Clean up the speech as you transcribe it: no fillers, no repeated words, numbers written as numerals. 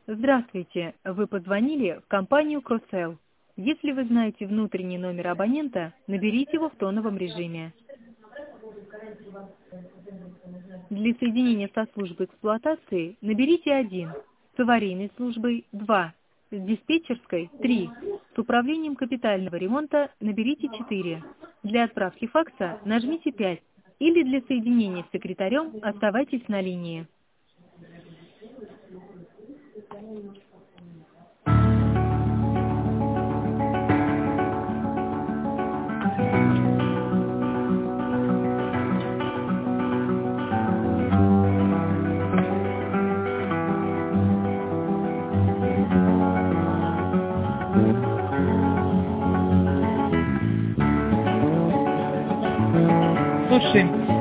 Здравствуйте, вы позвонили в компанию Crossell. Если вы знаете внутренний номер абонента, наберите его в тоновом режиме. Для соединения со службой эксплуатации наберите 1, с аварийной службой 2, с диспетчерской 3, с управлением капитального ремонта наберите 4. Для отправки факса нажмите 5 или для соединения с секретарем оставайтесь на линии. Слушай,